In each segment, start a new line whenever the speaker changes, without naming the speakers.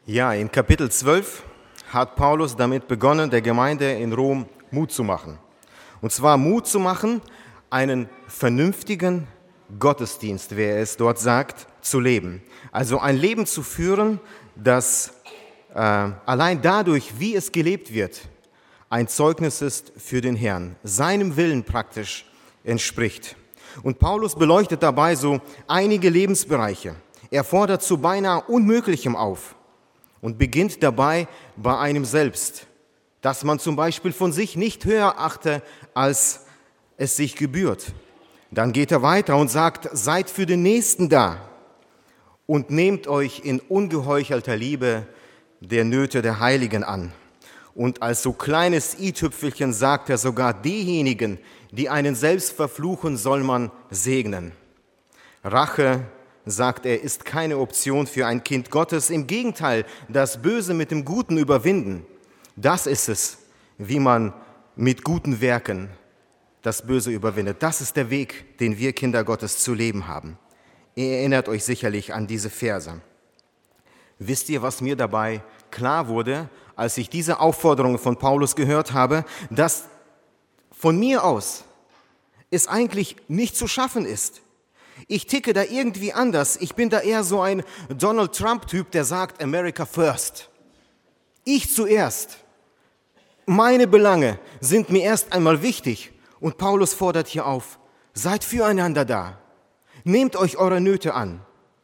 Ja, in Kapitel 12 hat Paulus damit begonnen, der Gemeinde in Rom Mut zu machen. Und zwar Mut zu machen, einen vernünftigen Gottesdienst, wie er es dort sagt, zu leben. Also ein Leben zu führen, das allein dadurch, wie es gelebt wird, ein Zeugnis ist für den Herrn, seinem Willen praktisch entspricht. Und Paulus beleuchtet dabei so einige Lebensbereiche. Er fordert zu beinahe Unmöglichem auf und beginnt dabei bei einem selbst, dass man zum Beispiel von sich nicht höher achte, als es sich gebührt. Dann geht er weiter und sagt, seid für den Nächsten da und nehmt euch in ungeheuchelter Liebe der Nöte der Heiligen an. Und als so kleines i-Tüpfelchen sagt er sogar, diejenigen, die einen selbst verfluchen, soll man segnen. Rache, sagt er, ist keine Option für ein Kind Gottes. Im Gegenteil, das Böse mit dem Guten überwinden, das ist es, wie man mit guten Werken das Böse überwindet. Das ist der Weg, den wir Kinder Gottes zu leben haben. Ihr erinnert euch sicherlich an diese Verse. Wisst ihr, was mir dabei klar wurde, als ich diese Aufforderung von Paulus gehört habe, dass von mir aus es eigentlich nicht zu schaffen ist. Ich ticke da irgendwie anders. Ich bin da eher so ein Donald Trump-Typ, der sagt, America first. Ich zuerst. Meine Belange sind mir erst einmal wichtig. Und Paulus fordert hier auf, seid füreinander da. Nehmt euch eure Nöte an.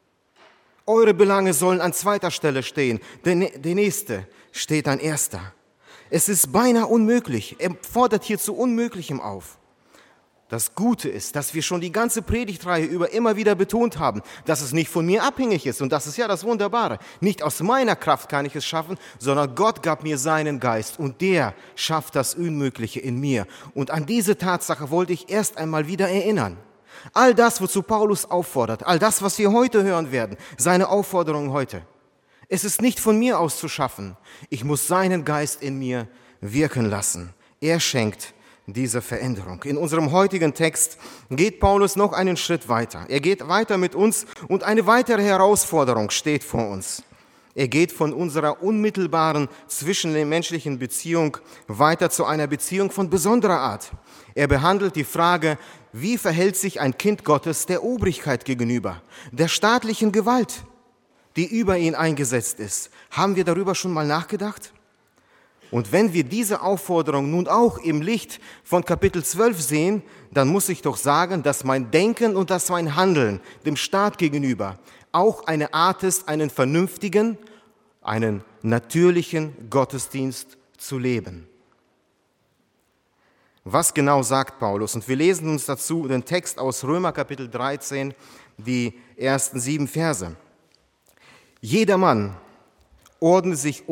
Eure Belange sollen an zweiter Stelle stehen. Der Nächste steht an erster. Es ist beinahe unmöglich. Er fordert hier zu Unmöglichem auf. Das Gute ist, dass wir schon die ganze Predigtreihe über immer wieder betont haben, dass es nicht von mir abhängig ist. Und das ist ja das Wunderbare. Nicht aus meiner Kraft kann ich es schaffen, sondern Gott gab mir seinen Geist und der schafft das Unmögliche in mir. Und an diese Tatsache wollte ich erst einmal wieder erinnern. All das, wozu Paulus auffordert, all das, was wir heute hören werden, seine Aufforderung heute. Es ist nicht von mir aus zu schaffen. Ich muss seinen Geist in mir wirken lassen. Er schenkt diese Veränderung. In unserem heutigen Text geht Paulus noch einen Schritt weiter. Er geht weiter mit uns und eine weitere Herausforderung steht vor uns. Er geht von unserer unmittelbaren zwischenmenschlichen Beziehung weiter zu einer Beziehung von besonderer Art. Er behandelt die Frage, wie verhält sich ein Kind Gottes der Obrigkeit gegenüber, der staatlichen Gewalt, die über ihn eingesetzt ist. Haben wir darüber schon mal nachgedacht? Und wenn wir diese Aufforderung nun auch im Licht von Kapitel 12 sehen, dann muss ich doch sagen, dass mein Denken und dass mein Handeln dem Staat gegenüber auch eine Art ist, einen vernünftigen, einen natürlichen Gottesdienst zu leben. Was genau sagt Paulus? Und wir lesen uns dazu den Text aus Römer Kapitel 13, die ersten 7 Verse. Jedermann ordne sich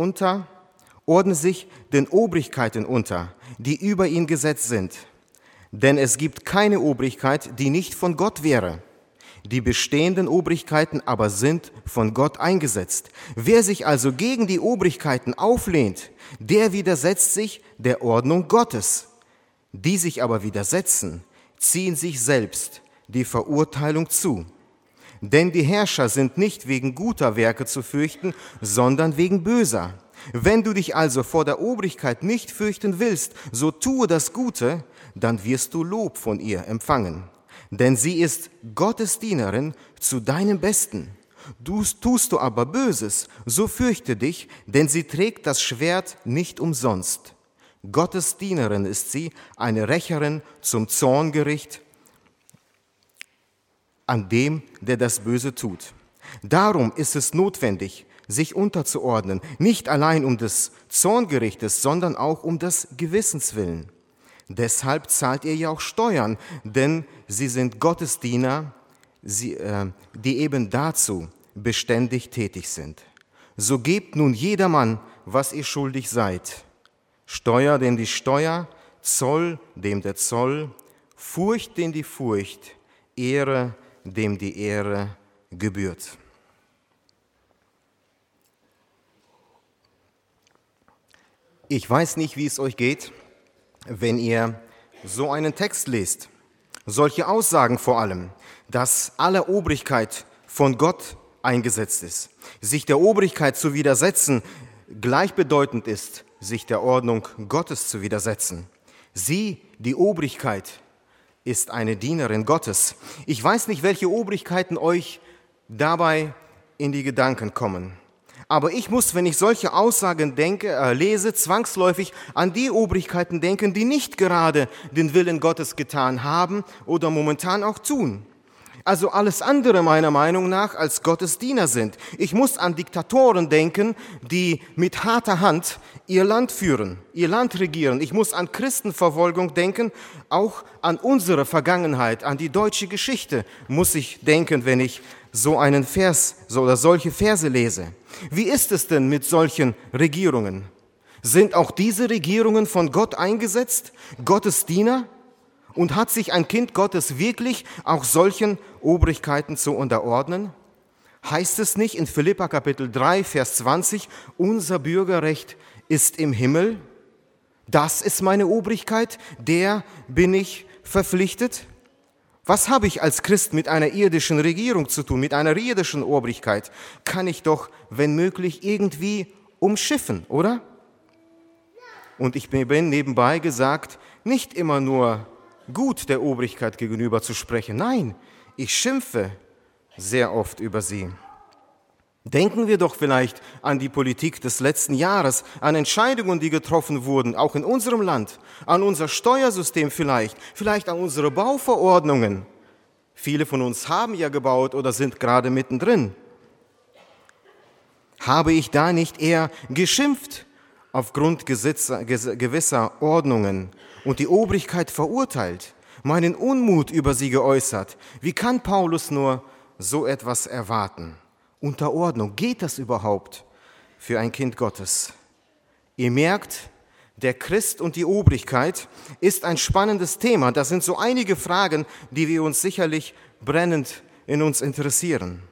den Obrigkeiten unter, die über ihn gesetzt sind. Denn es gibt keine Obrigkeit, die nicht von Gott wäre. Die bestehenden Obrigkeiten aber sind von Gott eingesetzt. Wer sich also gegen die Obrigkeiten auflehnt, der widersetzt sich der Ordnung Gottes. Die sich aber widersetzen, ziehen sich selbst die Verurteilung zu. Denn die Herrscher sind nicht wegen guter Werke zu fürchten, sondern wegen böser. Wenn du dich also vor der Obrigkeit nicht fürchten willst, so tue das Gute, dann wirst du Lob von ihr empfangen. Denn sie ist Gottes Dienerin zu deinem Besten. Tust du aber Böses, so fürchte dich, denn sie trägt das Schwert nicht umsonst. Gottes Dienerin ist sie, eine Rächerin zum Zorngericht an dem, der das Böse tut. Darum ist es notwendig, sich unterzuordnen, nicht allein um des Zorngerichtes, sondern auch um des Gewissens willen. Deshalb zahlt ihr ja auch Steuern, denn sie sind Gottes Diener, die eben dazu beständig tätig sind. So gebt nun jedermann, was ihr schuldig seid. Steuer, dem die Steuer, Zoll, dem der Zoll, Furcht, dem die Furcht, Ehre, dem die Ehre gebührt. Ich weiß nicht, wie es euch geht, wenn ihr so einen Text lest. Solche Aussagen vor allem, dass alle Obrigkeit von Gott eingesetzt ist. Sich der Obrigkeit zu widersetzen, gleichbedeutend ist, sich der Ordnung Gottes zu widersetzen. Sie, die Obrigkeit, ist eine Dienerin Gottes. Ich weiß nicht, welche Obrigkeiten euch dabei in die Gedanken kommen. Aber ich muss, wenn ich solche Aussagen lese, zwangsläufig an die Obrigkeiten denken, die nicht gerade den Willen Gottes getan haben oder momentan auch tun. Also alles andere meiner Meinung nach als Gottes Diener sind. Ich muss an Diktatoren denken, die mit harter Hand ihr Land führen, ihr Land regieren. Ich muss an Christenverfolgung denken, auch an unsere Vergangenheit, an die deutsche Geschichte muss ich denken, wenn ich so einen Vers oder solche Verse lese. Wie ist es denn mit solchen Regierungen? Sind auch diese Regierungen von Gott eingesetzt, Gottes Diener? Und hat sich ein Kind Gottes wirklich auch solchen Obrigkeiten zu unterordnen? Heißt es nicht in Philipper Kapitel 3, Vers 20, unser Bürgerrecht ist im Himmel? Das ist meine Obrigkeit, der bin ich verpflichtet? Was habe ich als Christ mit einer irdischen Regierung zu tun, mit einer irdischen Obrigkeit? Kann ich doch, wenn möglich, irgendwie umschiffen, oder? Und ich bin nebenbei gesagt, nicht immer nur gut der Obrigkeit gegenüber zu sprechen. Nein, ich schimpfe sehr oft über sie. Denken wir doch vielleicht an die Politik des letzten Jahres, an Entscheidungen, die getroffen wurden, auch in unserem Land, an unser Steuersystem vielleicht an unsere Bauverordnungen. Viele von uns haben ja gebaut oder sind gerade mittendrin. Habe ich da nicht eher geschimpft aufgrund gewisser Ordnungen und die Obrigkeit verurteilt, meinen Unmut über sie geäußert? Wie kann Paulus nur so etwas erwarten? Unterordnung, geht das überhaupt für ein Kind Gottes? Ihr merkt, der Christ und die Obrigkeit ist ein spannendes Thema. Das sind so einige Fragen, die wir uns sicherlich brennend in uns interessieren.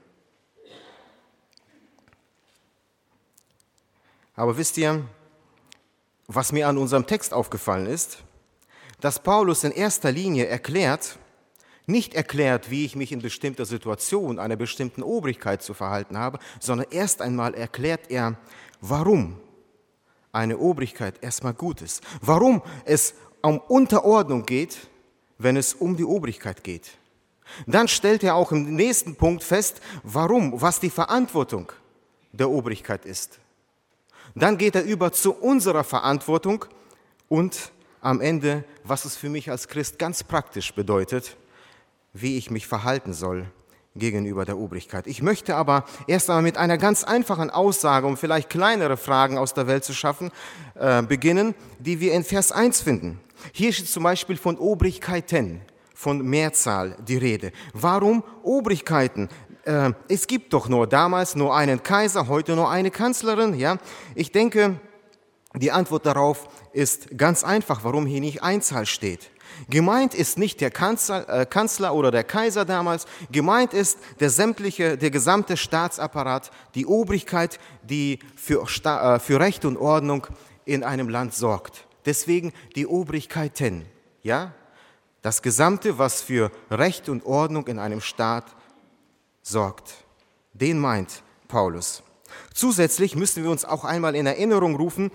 Aber wisst ihr, was mir an unserem Text aufgefallen ist? Dass Paulus in erster Linie nicht erklärt, wie ich mich in bestimmter Situation, einer bestimmten Obrigkeit zu verhalten habe, sondern erst einmal erklärt er, warum eine Obrigkeit erstmal gut ist. Warum es um Unterordnung geht, wenn es um die Obrigkeit geht. Dann stellt er auch im nächsten Punkt fest, was die Verantwortung der Obrigkeit ist. Dann geht er über zu unserer Verantwortung und am Ende, was es für mich als Christ ganz praktisch bedeutet, wie ich mich verhalten soll gegenüber der Obrigkeit. Ich möchte aber erst einmal mit einer ganz einfachen Aussage, um vielleicht kleinere Fragen aus der Welt zu schaffen, beginnen, die wir in Vers 1 finden. Hier steht zum Beispiel von Obrigkeiten, von Mehrzahl die Rede. Warum Obrigkeiten? Es gibt doch damals nur einen Kaiser, heute nur eine Kanzlerin. Ja? Ich denke, die Antwort darauf ist ganz einfach, warum hier nicht Einzahl steht. Gemeint ist nicht der Kanzler oder der Kaiser damals, gemeint ist der gesamte Staatsapparat, die Obrigkeit, die für Recht und Ordnung in einem Land sorgt. Deswegen die Obrigkeiten, ja? Das Gesamte, was für Recht und Ordnung in einem Staat sorgt. Den meint Paulus. Zusätzlich müssen wir uns auch einmal in Erinnerung rufen,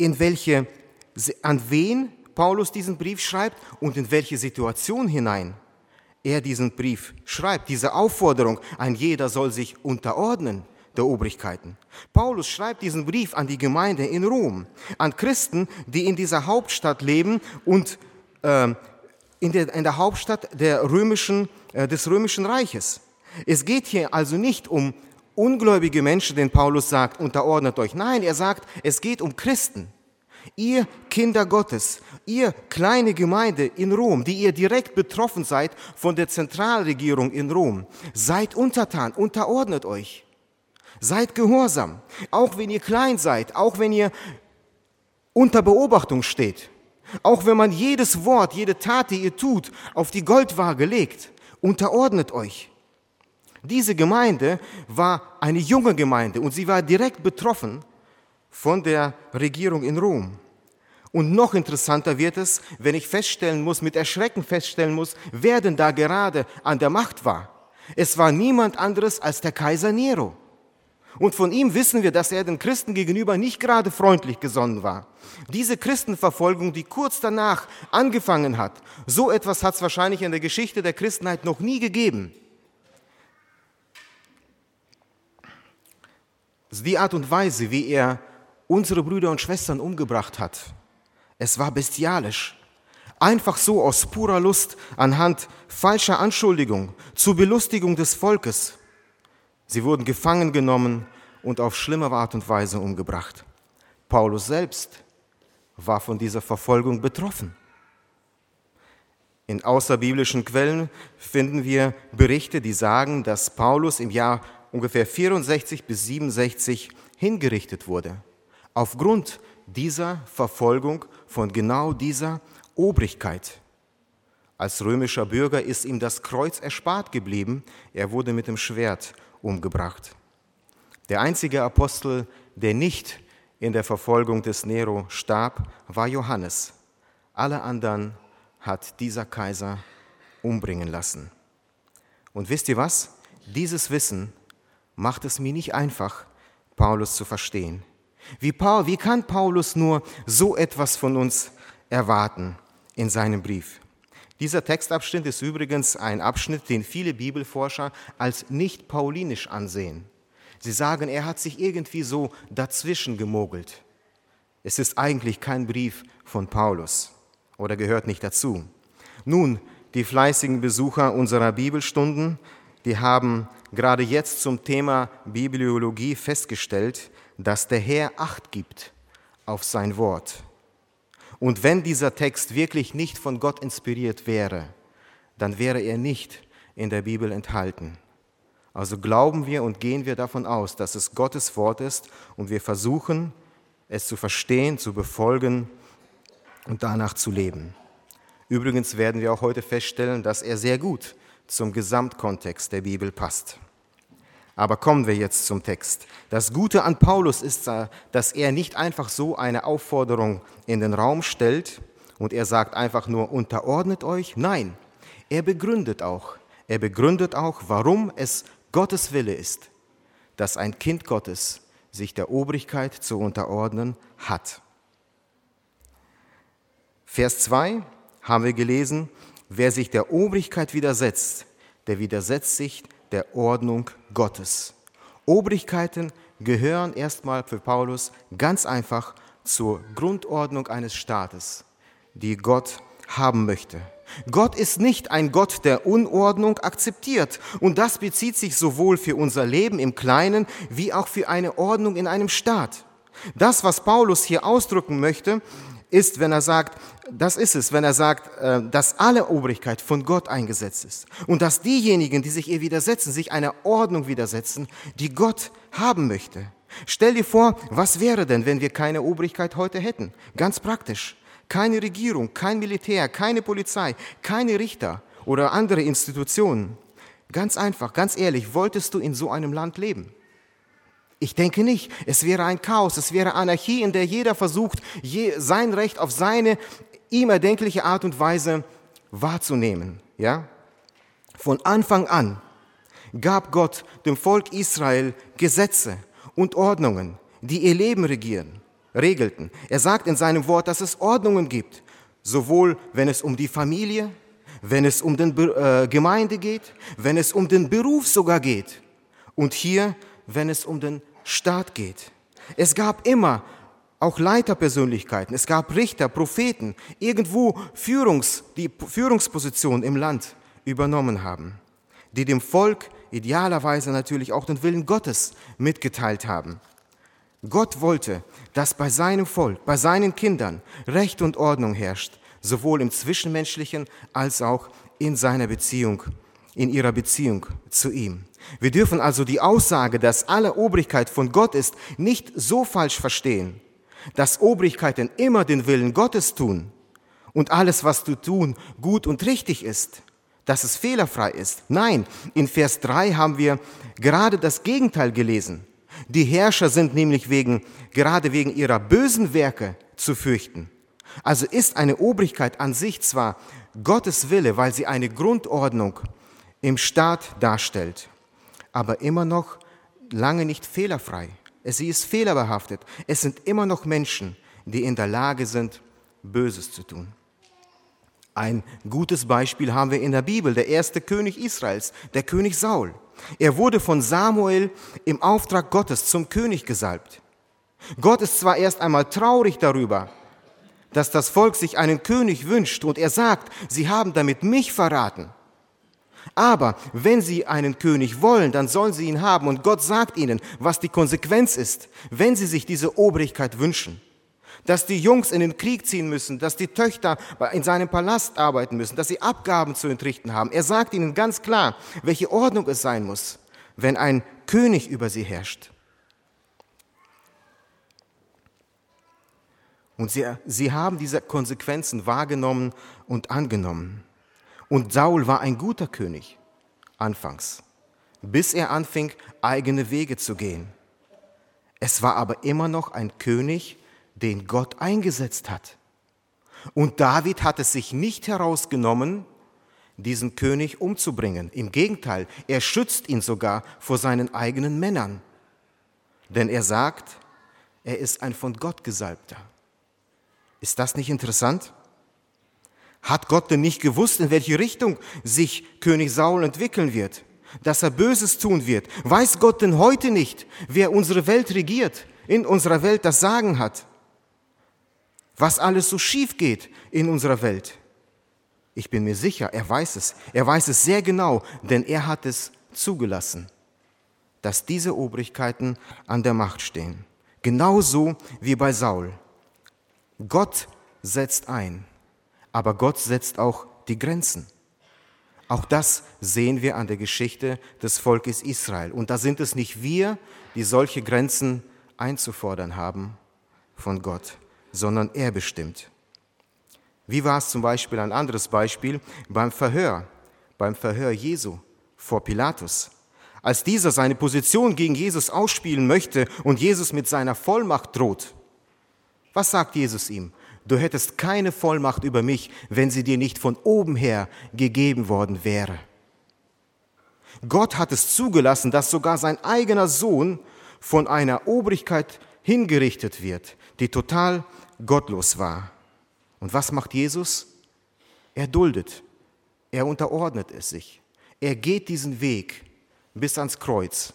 an wen Paulus diesen Brief schreibt und in welche Situation hinein er diesen Brief schreibt. Diese Aufforderung, ein jeder soll sich unterordnen der Obrigkeiten. Paulus schreibt diesen Brief an die Gemeinde in Rom, an Christen, die in dieser Hauptstadt leben und in der Hauptstadt des Römischen Reiches. Es geht hier also nicht um ungläubige Menschen, denen Paulus sagt, unterordnet euch. Nein, er sagt, es geht um Christen. Ihr Kinder Gottes, ihr kleine Gemeinde in Rom, die ihr direkt betroffen seid von der Zentralregierung in Rom, seid untertan, unterordnet euch. Seid gehorsam, auch wenn ihr klein seid, auch wenn ihr unter Beobachtung steht, auch wenn man jedes Wort, jede Tat, die ihr tut, auf die Goldwaage legt, unterordnet euch. Diese Gemeinde war eine junge Gemeinde und sie war direkt betroffen von der Regierung in Rom. Und noch interessanter wird es, wenn ich mit Erschrecken feststellen muss, wer denn da gerade an der Macht war. Es war niemand anderes als der Kaiser Nero. Und von ihm wissen wir, dass er den Christen gegenüber nicht gerade freundlich gesonnen war. Diese Christenverfolgung, die kurz danach angefangen hat, so etwas hat es wahrscheinlich in der Geschichte der Christenheit noch nie gegeben. Die Art und Weise, wie er unsere Brüder und Schwestern umgebracht hat, es war bestialisch. Einfach so aus purer Lust, anhand falscher Anschuldigung, zur Belustigung des Volkes. Sie wurden gefangen genommen und auf schlimme Art und Weise umgebracht. Paulus selbst war von dieser Verfolgung betroffen. In außerbiblischen Quellen finden wir Berichte, die sagen, dass Paulus im Jahr ungefähr 64 bis 67 hingerichtet wurde, aufgrund dieser Verfolgung von genau dieser Obrigkeit. Als römischer Bürger ist ihm das Kreuz erspart geblieben, er wurde mit dem Schwert umgebracht. Der einzige Apostel, der nicht in der Verfolgung des Nero starb, war Johannes. Alle anderen hat dieser Kaiser umbringen lassen. Und wisst ihr was? Dieses Wissen macht es mir nicht einfach, Paulus zu verstehen. Wie kann Paulus nur so etwas von uns erwarten in seinem Brief? Dieser Textabschnitt ist übrigens ein Abschnitt, den viele Bibelforscher als nicht paulinisch ansehen. Sie sagen, er hat sich irgendwie so dazwischen gemogelt. Es ist eigentlich kein Brief von Paulus oder gehört nicht dazu. Nun, die fleißigen Besucher unserer Bibelstunden, die haben gerade jetzt zum Thema Bibliologie festgestellt, dass der Herr Acht gibt auf sein Wort. Und wenn dieser Text wirklich nicht von Gott inspiriert wäre, dann wäre er nicht in der Bibel enthalten. Also glauben wir und gehen wir davon aus, dass es Gottes Wort ist und wir versuchen, es zu verstehen, zu befolgen und danach zu leben. Übrigens werden wir auch heute feststellen, dass er sehr gut zum Gesamtkontext der Bibel passt. Aber kommen wir jetzt zum Text. Das Gute an Paulus ist, dass er nicht einfach so eine Aufforderung in den Raum stellt und er sagt einfach nur, unterordnet euch. Nein, er begründet auch, warum es Gottes Wille ist, dass ein Kind Gottes sich der Obrigkeit zu unterordnen hat. Vers 2 haben wir gelesen, wer sich der Obrigkeit widersetzt, der widersetzt sich der Ordnung Gottes. Obrigkeiten gehören erstmal für Paulus ganz einfach zur Grundordnung eines Staates, die Gott haben möchte. Gott ist nicht ein Gott, der Unordnung akzeptiert. Und das bezieht sich sowohl für unser Leben im Kleinen wie auch für eine Ordnung in einem Staat. Das, was Paulus hier ausdrücken möchte, ist, wenn er sagt, dass alle Obrigkeit von Gott eingesetzt ist und dass diejenigen, die sich ihr widersetzen, sich einer Ordnung widersetzen, die Gott haben möchte. Stell dir vor, was wäre denn, wenn wir keine Obrigkeit heute hätten? Ganz praktisch. Keine Regierung, kein Militär, keine Polizei, keine Richter oder andere Institutionen. Ganz einfach, ganz ehrlich, wolltest du in so einem Land leben? Ich denke nicht. Es wäre ein Chaos, es wäre Anarchie, in der jeder versucht, sein Recht auf seine ihm erdenkliche Art und Weise wahrzunehmen. Ja? Von Anfang an gab Gott dem Volk Israel Gesetze und Ordnungen, die ihr Leben regelten. Er sagt in seinem Wort, dass es Ordnungen gibt, sowohl wenn es um die Familie, wenn es um die Gemeinde geht, wenn es um den Beruf sogar geht und hier, wenn es um den Staat geht. Es gab immer auch Leiterpersönlichkeiten, es gab Richter, Propheten, irgendwo die Führungsposition im Land übernommen haben, die dem Volk idealerweise natürlich auch den Willen Gottes mitgeteilt haben. Gott wollte, dass bei seinem Volk, bei seinen Kindern Recht und Ordnung herrscht, sowohl im Zwischenmenschlichen als auch in ihrer Beziehung zu ihm. Wir dürfen also die Aussage, dass alle Obrigkeit von Gott ist, nicht so falsch verstehen, dass Obrigkeiten immer den Willen Gottes tun und alles, was du tun, gut und richtig ist, dass es fehlerfrei ist. Nein, in Vers 3 haben wir gerade das Gegenteil gelesen. Die Herrscher sind nämlich gerade wegen ihrer bösen Werke zu fürchten. Also ist eine Obrigkeit an sich zwar Gottes Wille, weil sie eine Grundordnung im Staat darstellt, aber immer noch lange nicht fehlerfrei. Sie ist fehlerbehaftet. Es sind immer noch Menschen, die in der Lage sind, Böses zu tun. Ein gutes Beispiel haben wir in der Bibel, der erste König Israels, der König Saul. Er wurde von Samuel im Auftrag Gottes zum König gesalbt. Gott ist zwar erst einmal traurig darüber, dass das Volk sich einen König wünscht und er sagt, sie haben damit mich verraten. Aber wenn sie einen König wollen, dann sollen sie ihn haben und Gott sagt ihnen, was die Konsequenz ist, wenn sie sich diese Obrigkeit wünschen. Dass die Jungs in den Krieg ziehen müssen, dass die Töchter in seinem Palast arbeiten müssen, dass sie Abgaben zu entrichten haben. Er sagt ihnen ganz klar, welche Ordnung es sein muss, wenn ein König über sie herrscht. Und sie haben diese Konsequenzen wahrgenommen und angenommen. Und Saul war ein guter König, anfangs, bis er anfing, eigene Wege zu gehen. Es war aber immer noch ein König, den Gott eingesetzt hat. Und David hat es sich nicht herausgenommen, diesen König umzubringen. Im Gegenteil, er schützt ihn sogar vor seinen eigenen Männern. Denn er sagt, er ist ein von Gott Gesalbter. Ist das nicht interessant? Hat Gott denn nicht gewusst, in welche Richtung sich König Saul entwickeln wird? Dass er Böses tun wird? Weiß Gott denn heute nicht, wer unsere Welt regiert, in unserer Welt das Sagen hat? Was alles so schief geht in unserer Welt? Ich bin mir sicher, er weiß es. Er weiß es sehr genau, denn er hat es zugelassen, dass diese Obrigkeiten an der Macht stehen. Genauso wie bei Saul. Gott setzt ein, aber Gott setzt auch die Grenzen. Auch das sehen wir an der Geschichte des Volkes Israel. Und da sind es nicht wir, die solche Grenzen einzufordern haben von Gott, sondern er bestimmt. Wie war es zum Beispiel, ein anderes Beispiel, beim Verhör Jesu vor Pilatus. Als dieser seine Position gegen Jesus ausspielen möchte und Jesus mit seiner Vollmacht droht, was sagt Jesus ihm? Du hättest keine Vollmacht über mich, wenn sie dir nicht von oben her gegeben worden wäre. Gott hat es zugelassen, dass sogar sein eigener Sohn von einer Obrigkeit hingerichtet wird, die total gottlos war. Und was macht Jesus? Er duldet, er unterordnet es sich. Er geht diesen Weg bis ans Kreuz,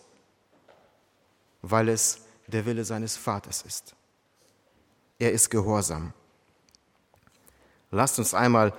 weil es der Wille seines Vaters ist. Er ist gehorsam. Lasst uns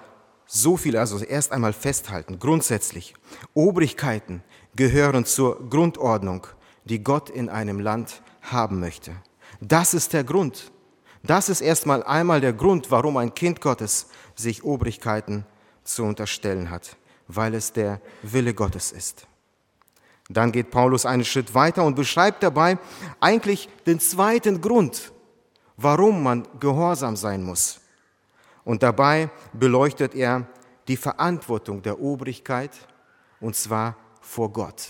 erst einmal festhalten, grundsätzlich, Obrigkeiten gehören zur Grundordnung, die Gott in einem Land haben möchte. Das ist der Grund. Das ist einmal der Grund, warum ein Kind Gottes sich Obrigkeiten zu unterstellen hat, weil es der Wille Gottes ist. Dann geht Paulus einen Schritt weiter und beschreibt dabei eigentlich den zweiten Grund, warum man gehorsam sein muss. Und dabei beleuchtet er die Verantwortung der Obrigkeit, und zwar vor Gott.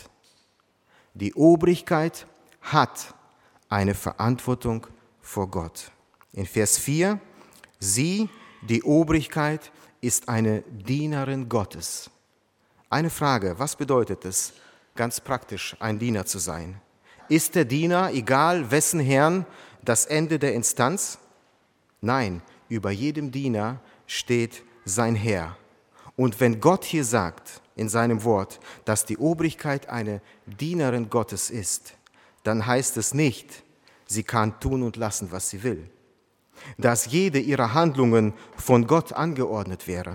Die Obrigkeit hat eine Verantwortung vor Gott. In Vers 4, sie, die Obrigkeit, ist eine Dienerin Gottes. Eine Frage, was bedeutet es, ganz praktisch ein Diener zu sein? Ist der Diener, egal wessen Herrn, das Ende der Instanz? Nein, über jedem Diener steht sein Herr. Und wenn Gott hier sagt in seinem Wort, dass die Obrigkeit eine Dienerin Gottes ist, dann heißt es nicht, sie kann tun und lassen, was sie will. Dass jede ihrer Handlungen von Gott angeordnet wäre.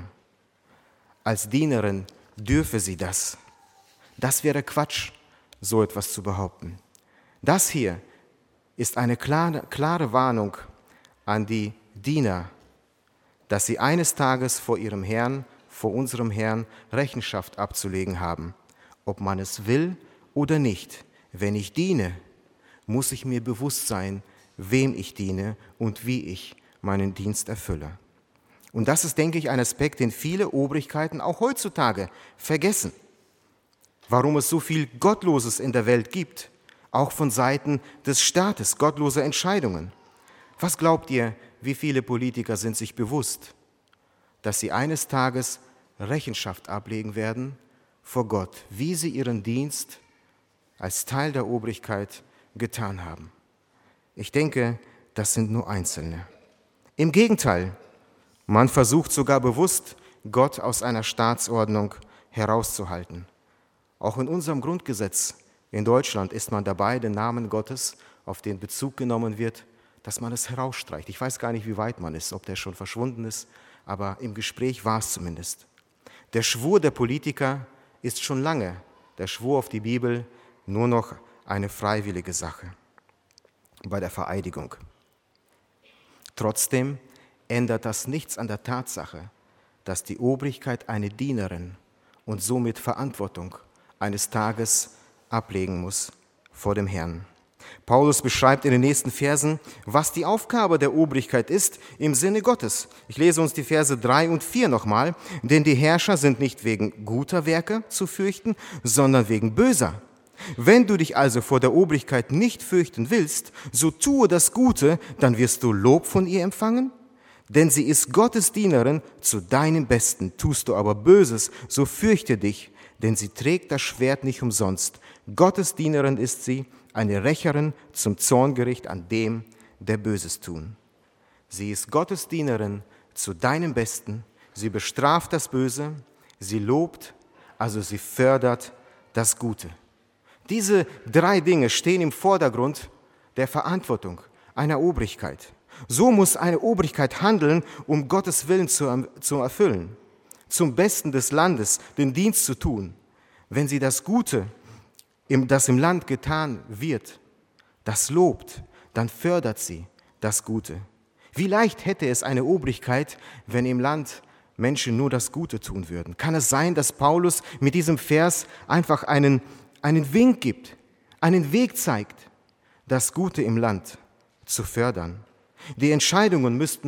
Als Dienerin dürfe sie das. Das wäre Quatsch, so etwas zu behaupten. Das hier ist eine klare Warnung an die Diener, dass sie eines Tages vor ihrem Herrn, vor unserem Herrn, Rechenschaft abzulegen haben. Ob man es will oder nicht. Wenn ich diene, muss ich mir bewusst sein, wem ich diene und wie ich meinen Dienst erfülle. Und das ist, denke ich, ein Aspekt, den viele Obrigkeiten auch heutzutage vergessen. Warum es so viel Gottloses in der Welt gibt, auch von Seiten des Staates, gottlose Entscheidungen. Was glaubt ihr, wie viele Politiker sind sich bewusst, dass sie eines Tages Rechenschaft ablegen werden vor Gott, wie sie ihren Dienst als Teil der Obrigkeit getan haben. Ich denke, das sind nur Einzelne. Im Gegenteil, man versucht sogar bewusst, Gott aus einer Staatsordnung herauszuhalten. Auch in unserem Grundgesetz in Deutschland ist man dabei, den Namen Gottes, auf den Bezug genommen wird, dass man es herausstreicht. Ich weiß gar nicht, wie weit man ist, ob der schon verschwunden ist, aber im Gespräch war es zumindest. Der Schwur der Politiker ist schon lange, der Schwur auf die Bibel, nur noch eine freiwillige Sache bei der Vereidigung. Trotzdem ändert das nichts an der Tatsache, dass die Obrigkeit eine Dienerin und somit Verantwortung eines Tages ablegen muss vor dem Herrn. Paulus beschreibt in den nächsten Versen, was die Aufgabe der Obrigkeit ist im Sinne Gottes. Ich lese uns die Verse 3 und 4 nochmal. Denn die Herrscher sind nicht wegen guter Werke zu fürchten, sondern wegen böser. Wenn du dich also vor der Obrigkeit nicht fürchten willst, so tue das Gute, dann wirst du Lob von ihr empfangen. Denn sie ist Gottes Dienerin zu deinem Besten. Tust du aber Böses, so fürchte dich, denn sie trägt das Schwert nicht umsonst. Gottes Dienerin ist sie, eine Rächerin zum Zorngericht an dem, der Böses tun. Sie ist Gottes Dienerin zu deinem Besten. Sie bestraft das Böse, sie lobt, also sie fördert das Gute. Diese 3 Dinge stehen im Vordergrund der Verantwortung einer Obrigkeit. So muss eine Obrigkeit handeln, um Gottes Willen zu erfüllen, zum Besten des Landes den Dienst zu tun. Wenn sie das Gute, das im Land getan wird, das lobt, dann fördert sie das Gute. Wie leicht hätte es eine Obrigkeit, wenn im Land Menschen nur das Gute tun würden? Kann es sein, dass Paulus mit diesem Vers einfach einen Wink gibt, einen Weg zeigt, das Gute im Land zu fördern? Die Entscheidungen müssen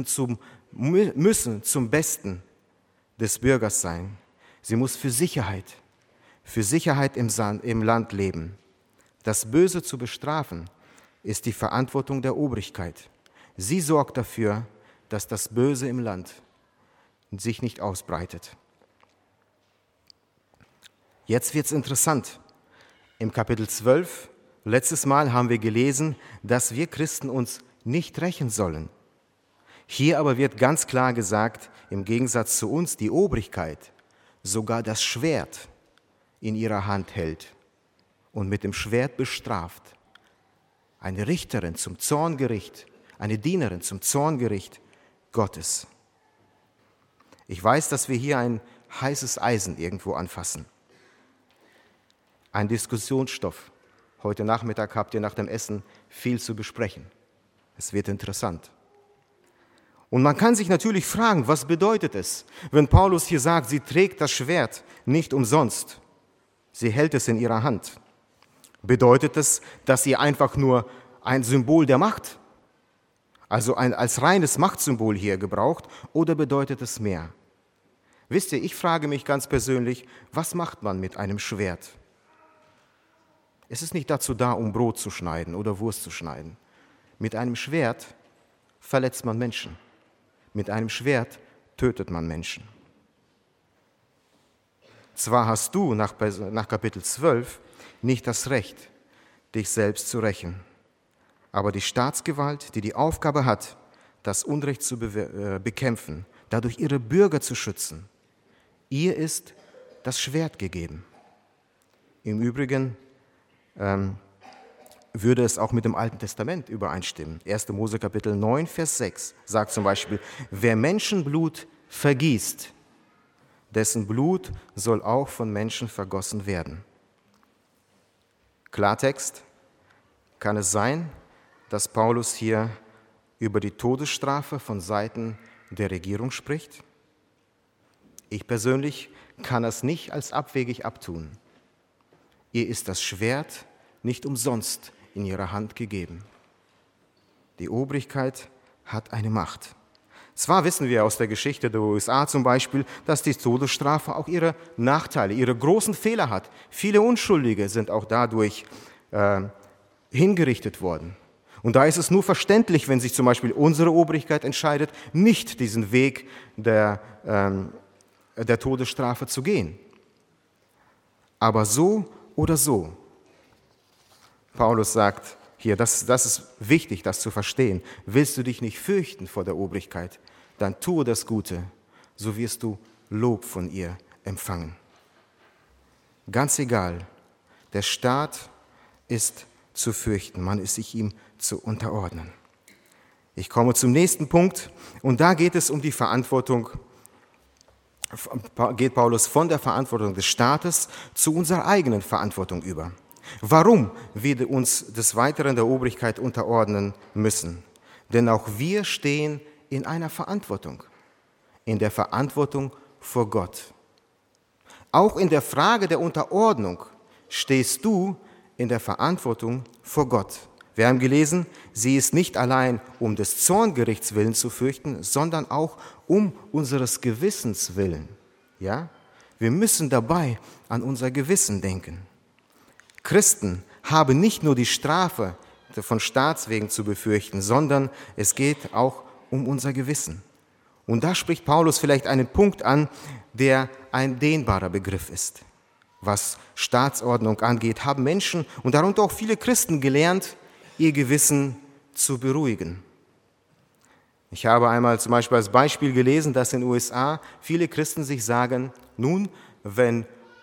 zum Besten des Bürgers sein. Sie muss für Sicherheit im Land leben. Das Böse zu bestrafen, ist die Verantwortung der Obrigkeit. Sie sorgt dafür, dass das Böse im Land sich nicht ausbreitet. Jetzt wird es interessant. Im Kapitel 12, letztes Mal haben wir gelesen, dass wir Christen uns nicht rächen sollen. Hier aber wird ganz klar gesagt, im Gegensatz zu uns, die Obrigkeit sogar das Schwert in ihrer Hand hält und mit dem Schwert bestraft. Eine Richterin zum Zorngericht, eine Dienerin zum Zorngericht Gottes. Ich weiß, dass wir hier ein heißes Eisen irgendwo anfassen. Ein Diskussionsstoff. Heute Nachmittag habt ihr nach dem Essen viel zu besprechen. Es wird interessant. Und man kann sich natürlich fragen, was bedeutet es, wenn Paulus hier sagt, sie trägt das Schwert nicht umsonst. Sie hält es in ihrer Hand. Bedeutet es, dass sie einfach nur ein Symbol der Macht, also als reines Machtsymbol hier gebraucht, oder bedeutet es mehr? Wisst ihr, ich frage mich ganz persönlich, was macht man mit einem Schwert? Es ist nicht dazu da, um Brot zu schneiden oder Wurst zu schneiden. Mit einem Schwert verletzt man Menschen. Mit einem Schwert tötet man Menschen. Zwar hast du nach Kapitel 12 nicht das Recht, dich selbst zu rächen, aber die Staatsgewalt, die die Aufgabe hat, das Unrecht zu bekämpfen, dadurch ihre Bürger zu schützen, ihr ist das Schwert gegeben. Im Übrigen würde es auch mit dem Alten Testament übereinstimmen. 1. Mose Kapitel 9, Vers 6 sagt zum Beispiel, wer Menschenblut vergießt, dessen Blut soll auch von Menschen vergossen werden. Klartext, kann es sein, dass Paulus hier über die Todesstrafe von Seiten der Regierung spricht? Ich persönlich kann es nicht als abwegig abtun. Ihr ist das Schwert nicht umsonst in ihrer Hand gegeben. Die Obrigkeit hat eine Macht. Zwar wissen wir aus der Geschichte der USA zum Beispiel, dass die Todesstrafe auch ihre Nachteile, ihre großen Fehler hat. Viele Unschuldige sind auch dadurch hingerichtet worden. Und da ist es nur verständlich, wenn sich zum Beispiel unsere Obrigkeit entscheidet, nicht diesen Weg der Todesstrafe zu gehen. aber so oder so. Paulus sagt hier, das ist wichtig, das zu verstehen. Willst du dich nicht fürchten vor der Obrigkeit, dann tue das Gute, so wirst du Lob von ihr empfangen. Ganz egal, der Staat ist zu fürchten, man ist sich ihm zu unterordnen. Ich komme zum nächsten Punkt und da geht es um die Verantwortung, geht Paulus von der Verantwortung des Staates zu unserer eigenen Verantwortung über. Warum wir uns des Weiteren der Obrigkeit unterordnen müssen? Denn auch wir stehen in einer Verantwortung, in der Verantwortung vor Gott. Auch in der Frage der Unterordnung stehst du in der Verantwortung vor Gott. Wir haben gelesen, sie ist nicht allein um des Zorngerichts willen zu fürchten, sondern auch um unseres Gewissens willen. Ja? Wir müssen dabei an unser Gewissen denken. Christen haben nicht nur die Strafe von Staatswegen zu befürchten, sondern es geht auch um unser Gewissen. Und da spricht Paulus vielleicht einen Punkt an, der ein dehnbarer Begriff ist. Was Staatsordnung angeht, haben Menschen und darunter auch viele Christen gelernt, ihr Gewissen zu beruhigen. Ich habe einmal zum Beispiel als Beispiel gelesen, dass in den USA viele Christen sich sagen, nun, wenn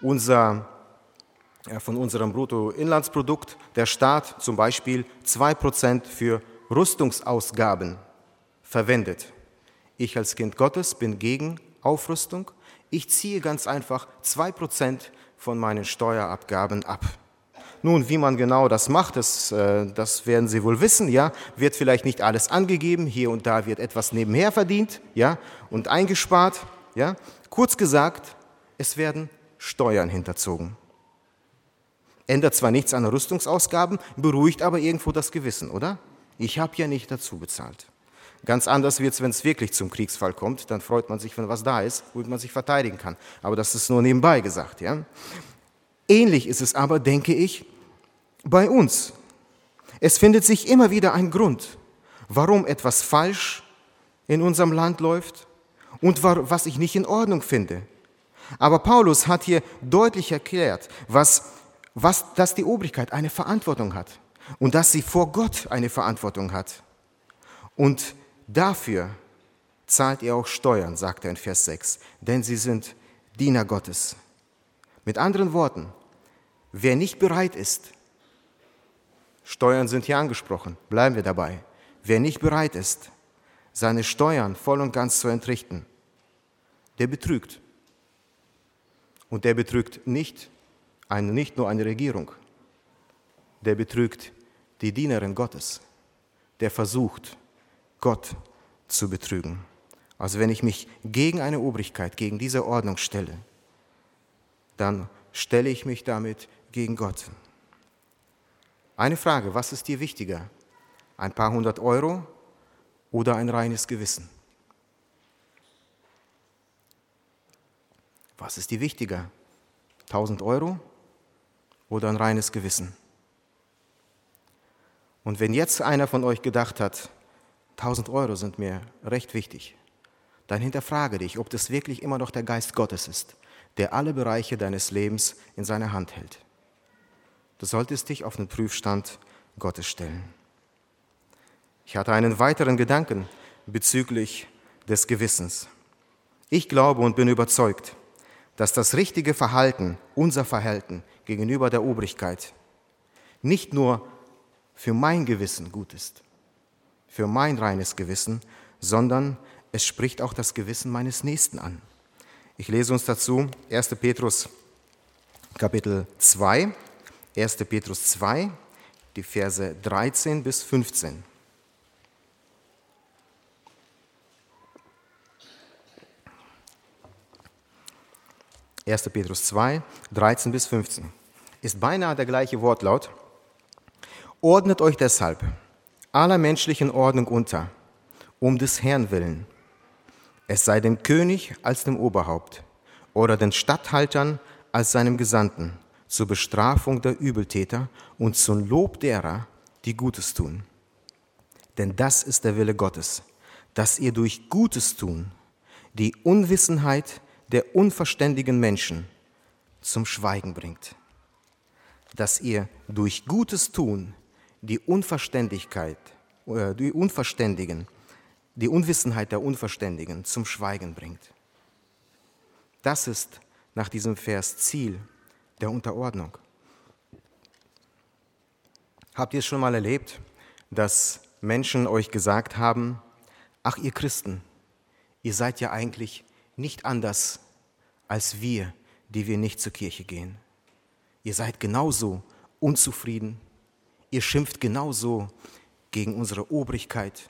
von unserem Bruttoinlandsprodukt der Staat zum Beispiel 2% für Rüstungsausgaben verwendet. Ich als Kind Gottes bin gegen Aufrüstung. Ich ziehe ganz einfach 2% von meinen Steuerabgaben ab. Nun, wie man genau das macht, das werden Sie wohl wissen, ja, wird vielleicht nicht alles angegeben, hier und da wird etwas nebenher verdient, ja, und eingespart, ja. Kurz gesagt, es werden Steuern hinterzogen. Ändert zwar nichts an Rüstungsausgaben, beruhigt aber irgendwo das Gewissen, oder? Ich habe ja nicht dazu bezahlt. Ganz anders wird es, wenn es wirklich zum Kriegsfall kommt, dann freut man sich, wenn was da ist, womit man sich verteidigen kann. Aber das ist nur nebenbei gesagt, ja. Ähnlich ist es aber, denke ich, bei uns. Es findet sich immer wieder ein Grund, warum etwas falsch in unserem Land läuft und was ich nicht in Ordnung finde. Aber Paulus hat hier deutlich erklärt, dass die Obrigkeit eine Verantwortung hat und dass sie vor Gott eine Verantwortung hat. Und dafür zahlt ihr auch Steuern, sagt er in Vers 6, denn sie sind Diener Gottes. Mit anderen Worten, wer nicht bereit ist, Steuern sind hier angesprochen, bleiben wir dabei, wer nicht bereit ist, seine Steuern voll und ganz zu entrichten, der betrügt. Und der betrügt nicht nur eine Regierung, der betrügt die Dienerin Gottes, der versucht, Gott zu betrügen. Also wenn ich mich gegen eine Obrigkeit, gegen diese Ordnung stelle, dann stelle ich mich damit gegen Gott. Eine Frage, was ist dir wichtiger? Ein paar 100 Euro oder ein reines Gewissen? Was ist dir wichtiger? 1000 Euro oder ein reines Gewissen? Und wenn jetzt einer von euch gedacht hat, 1000 Euro sind mir recht wichtig, dann hinterfrage dich, ob das wirklich immer noch der Geist Gottes ist, der alle Bereiche deines Lebens in seiner Hand hält. Du solltest dich auf den Prüfstand Gottes stellen. Ich hatte einen weiteren Gedanken bezüglich des Gewissens. Ich glaube und bin überzeugt, dass das richtige Verhalten, unser Verhalten gegenüber der Obrigkeit, nicht nur für mein Gewissen gut ist, für mein reines Gewissen, sondern es spricht auch das Gewissen meines Nächsten an. Ich lese uns dazu 1. Petrus Kapitel 2, 1. Petrus 2, die Verse 13 bis 15. Erste Petrus 2, 13 bis 15. Ist beinahe der gleiche Wortlaut. Ordnet euch deshalb aller menschlichen Ordnung unter, um des Herrn willen. Es sei dem König als dem Oberhaupt oder den Statthaltern als seinem Gesandten, zur Bestrafung der Übeltäter und zum Lob derer, die Gutes tun. Denn das ist der Wille Gottes, dass ihr durch Gutes tun die Unwissenheit der unverständigen Menschen zum Schweigen bringt, dass ihr durch gutes Tun die Unverständigkeit, die Unwissenheit der Unverständigen zum Schweigen bringt. Das ist nach diesem Vers Ziel der Unterordnung. Habt ihr es schon mal erlebt, dass Menschen euch gesagt haben, ach ihr Christen, ihr seid ja eigentlich nicht anders als wir, die wir nicht zur Kirche gehen. Ihr seid genauso unzufrieden, ihr schimpft genauso gegen unsere Obrigkeit.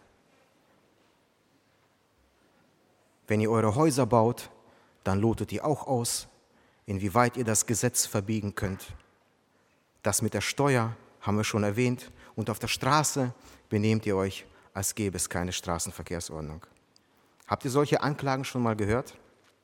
Wenn ihr eure Häuser baut, dann lotet ihr auch aus, inwieweit ihr das Gesetz verbiegen könnt. Das mit der Steuer haben wir schon erwähnt. Und auf der Straße benehmt ihr euch, als gäbe es keine Straßenverkehrsordnung. Habt ihr solche Anklagen schon mal gehört?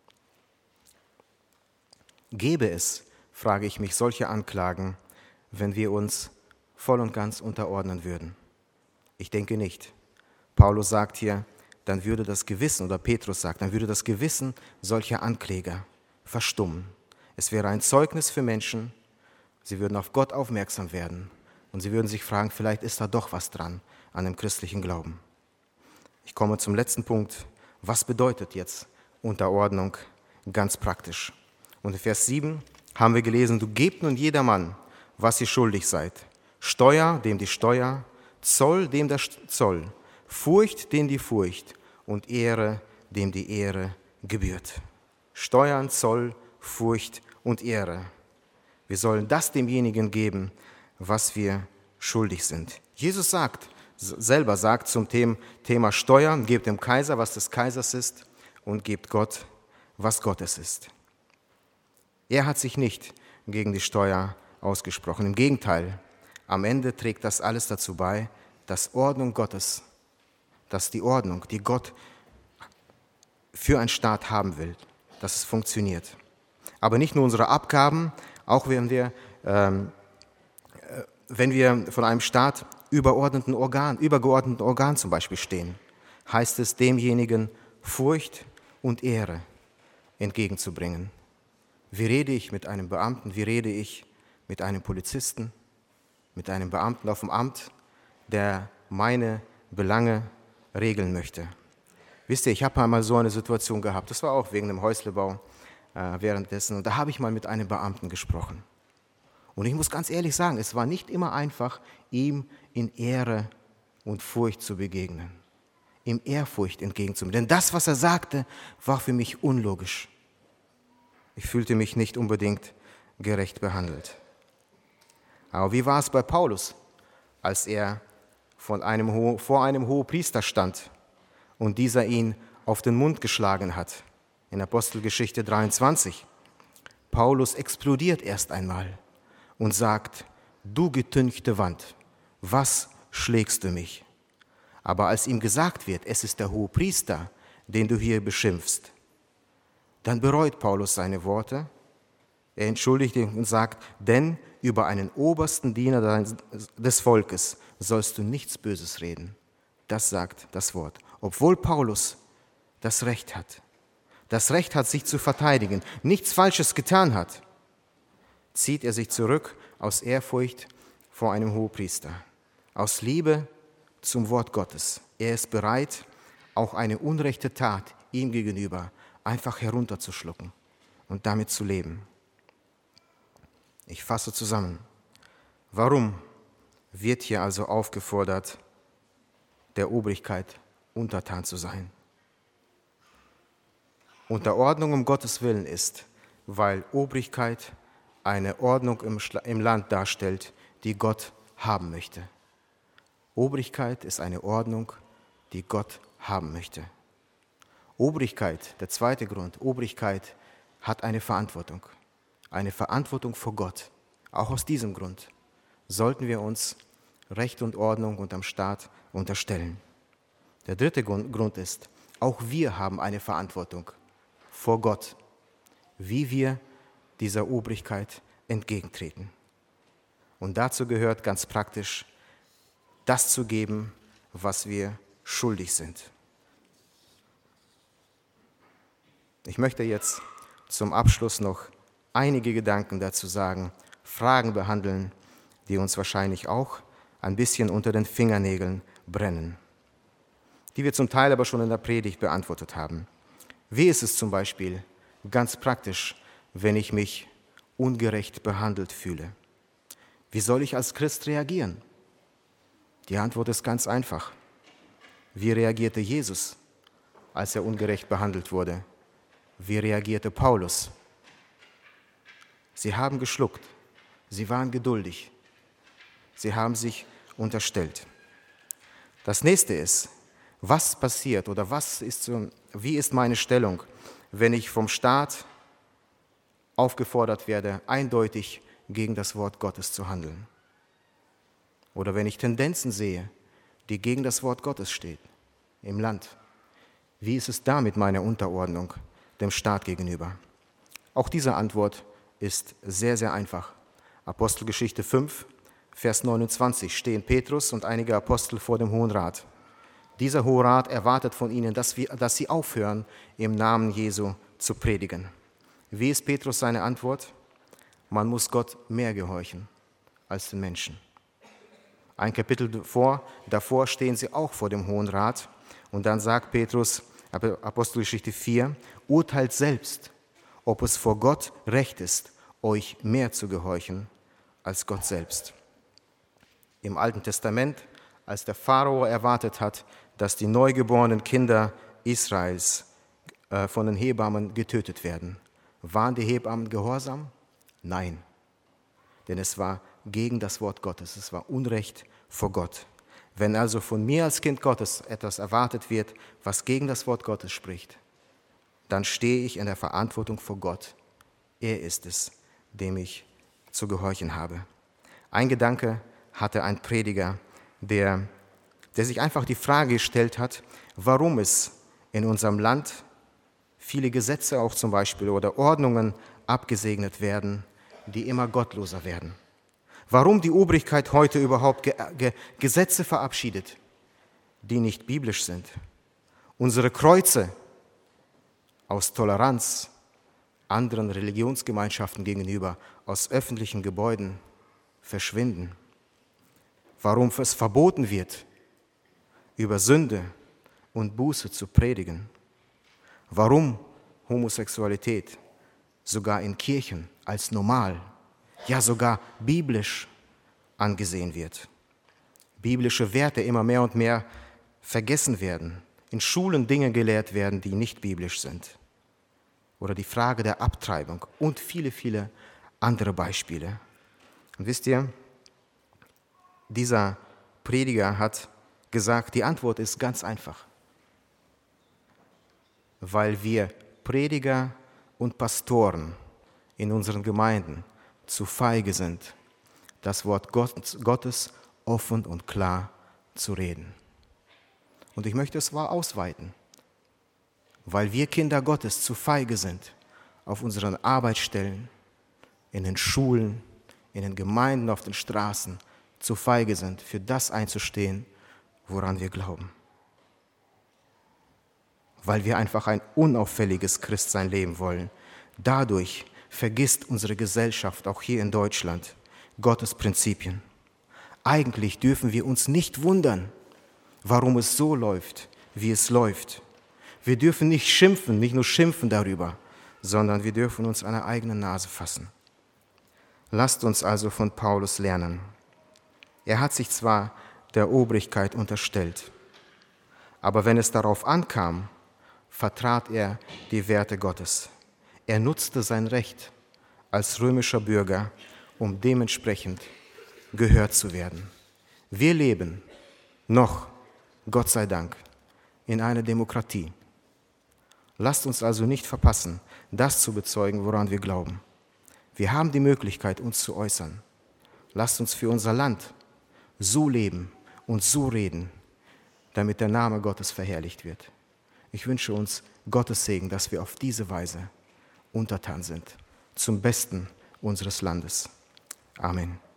Gäbe es, frage ich mich, solche Anklagen, wenn wir uns voll und ganz unterordnen würden? Ich denke nicht. Paulus sagt hier, dann würde das Gewissen, oder Petrus sagt, dann würde das Gewissen solcher Ankläger verstummen. Es wäre ein Zeugnis für Menschen, sie würden auf Gott aufmerksam werden und sie würden sich fragen, vielleicht ist da doch was dran an dem christlichen Glauben. Ich komme zum letzten Punkt. Was bedeutet jetzt Unterordnung ganz praktisch? Und in Vers 7 haben wir gelesen, du gebt nun jedermann, was ihr schuldig seid. Steuer, dem die Steuer, Zoll, dem der Zoll, Furcht, dem die Furcht und Ehre, dem die Ehre gebührt. Steuern, Zoll, Furcht und Ehre. Wir sollen das demjenigen geben, was wir schuldig sind. Jesus selber sagt zum Thema Steuern, gebt dem Kaiser, was des Kaisers ist, und gebt Gott, was Gottes ist. Er hat sich nicht gegen die Steuer ausgesprochen. Im Gegenteil, am Ende trägt das alles dazu bei, dass Ordnung Gottes, dass die Ordnung, die Gott für einen Staat haben will, dass es funktioniert. Aber nicht nur unsere Abgaben, auch wenn wir von einem Staat übergeordneten Organ zum Beispiel stehen, heißt es demjenigen Furcht und Ehre entgegenzubringen. Wie rede ich mit einem Beamten? Wie rede ich mit einem Polizisten? Mit einem Beamten auf dem Amt, der meine Belange regeln möchte? Wisst ihr, ich habe einmal so eine Situation gehabt, das war auch wegen dem Häuslebau währenddessen, und da habe ich mal mit einem Beamten gesprochen. Und ich muss ganz ehrlich sagen, es war nicht immer einfach, ihm in Ehre und Furcht zu begegnen, ihm Ehrfurcht entgegenzubringen. Denn das, was er sagte, war für mich unlogisch. Ich fühlte mich nicht unbedingt gerecht behandelt. Aber wie war es bei Paulus, als er vor einem Hohepriester stand und dieser ihn auf den Mund geschlagen hat? In Apostelgeschichte 23. Paulus explodiert erst einmal und sagt, du getünchte Wand, was schlägst du mich? Aber als ihm gesagt wird, es ist der Hohepriester, den du hier beschimpfst, dann bereut Paulus seine Worte. Er entschuldigt ihn und sagt, denn über einen obersten Diener des Volkes sollst du nichts Böses reden. Das sagt das Wort. Obwohl Paulus das Recht hat, sich zu verteidigen, nichts Falsches getan hat, zieht er sich zurück aus Ehrfurcht vor einem Hohepriester, aus Liebe zum Wort Gottes. Er ist bereit, auch eine unrechte Tat ihm gegenüber einfach herunterzuschlucken und damit zu leben. Ich fasse zusammen. Warum wird hier also aufgefordert, der Obrigkeit untertan zu sein? Unterordnung um Gottes Willen ist, weil Obrigkeit eine Ordnung im Land darstellt, die Gott haben möchte. Obrigkeit ist eine Ordnung, die Gott haben möchte. Obrigkeit, der zweite Grund, Obrigkeit hat eine Verantwortung vor Gott. Auch aus diesem Grund sollten wir uns Recht und Ordnung unterm Staat unterstellen. Der dritte Grund ist, auch wir haben eine Verantwortung vor Gott, wie wir dieser Obrigkeit entgegentreten. Und dazu gehört ganz praktisch, das zu geben, was wir schuldig sind. Ich möchte jetzt zum Abschluss noch einige Gedanken dazu sagen, Fragen behandeln, die uns wahrscheinlich auch ein bisschen unter den Fingernägeln brennen, die wir zum Teil aber schon in der Predigt beantwortet haben. Wie ist es zum Beispiel ganz praktisch, wenn ich mich ungerecht behandelt fühle? Wie soll ich als Christ reagieren? Die Antwort ist ganz einfach. Wie reagierte Jesus, als er ungerecht behandelt wurde? Wie reagierte Paulus? Sie haben geschluckt, sie waren geduldig, sie haben sich unterstellt. Das nächste ist, was passiert oder wie ist meine Stellung, wenn ich vom Staat aufgefordert werde, eindeutig gegen das Wort Gottes zu handeln? Oder wenn ich Tendenzen sehe, die gegen das Wort Gottes stehen im Land. Wie ist es da mit meiner Unterordnung dem Staat gegenüber? Auch diese Antwort ist sehr, sehr einfach. Apostelgeschichte 5, Vers 29 stehen Petrus und einige Apostel vor dem Hohen Rat. Dieser Hohe Rat erwartet von ihnen, dass sie aufhören, im Namen Jesu zu predigen. Wie ist Petrus seine Antwort? Man muss Gott mehr gehorchen als den Menschen. Ein Kapitel davor stehen sie auch vor dem Hohen Rat und dann sagt Petrus, Apostelgeschichte 4, urteilt selbst, ob es vor Gott recht ist, euch mehr zu gehorchen als Gott selbst. Im Alten Testament, als der Pharao erwartet hat, dass die neugeborenen Kinder Israels von den Hebammen getötet werden, waren die Hebammen gehorsam? Nein, denn es war gegen das Wort Gottes, es war Unrecht vor Gott. Wenn also von mir als Kind Gottes etwas erwartet wird, was gegen das Wort Gottes spricht, dann stehe ich in der Verantwortung vor Gott. Er ist es, dem ich zu gehorchen habe. Ein Gedanke hatte ein Prediger, der sich einfach die Frage gestellt hat, warum es in unserem Land viele Gesetze auch zum Beispiel oder Ordnungen abgesegnet werden, die immer gottloser werden. Warum die Obrigkeit heute überhaupt Gesetze verabschiedet, die nicht biblisch sind. Unsere Kreuze aus Toleranz anderen Religionsgemeinschaften gegenüber, aus öffentlichen Gebäuden verschwinden. Warum es verboten wird, über Sünde und Buße zu predigen. Warum Homosexualität sogar in Kirchen als normal, ja sogar biblisch angesehen wird. Biblische Werte immer mehr und mehr vergessen werden, in Schulen Dinge gelehrt werden, die nicht biblisch sind. Oder die Frage der Abtreibung und viele, viele andere Beispiele. Und wisst ihr, dieser Prediger hat gesagt, die Antwort ist ganz einfach. Weil wir Prediger und Pastoren in unseren Gemeinden zu feige sind, das Wort Gottes offen und klar zu reden. Und ich möchte es ausweiten, weil wir Kinder Gottes zu feige sind, auf unseren Arbeitsstellen, in den Schulen, in den Gemeinden, auf den Straßen, zu feige sind, für das einzustehen, woran wir glauben. Weil wir einfach ein unauffälliges Christsein leben wollen. Dadurch vergisst unsere Gesellschaft, auch hier in Deutschland, Gottes Prinzipien. Eigentlich dürfen wir uns nicht wundern, warum es so läuft, wie es läuft. Wir dürfen nicht schimpfen, nicht nur schimpfen darüber, sondern wir dürfen uns an der eigenen Nase fassen. Lasst uns also von Paulus lernen. Er hat sich zwar der Obrigkeit unterstellt, aber wenn es darauf ankam, vertrat er die Werte Gottes. Er nutzte sein Recht als römischer Bürger, um dementsprechend gehört zu werden. Wir leben noch, Gott sei Dank, in einer Demokratie. Lasst uns also nicht verpassen, das zu bezeugen, woran wir glauben. Wir haben die Möglichkeit, uns zu äußern. Lasst uns für unser Land so leben und so reden, damit der Name Gottes verherrlicht wird. Ich wünsche uns Gottes Segen, dass wir auf diese Weise untertan sind, zum Besten unseres Landes. Amen.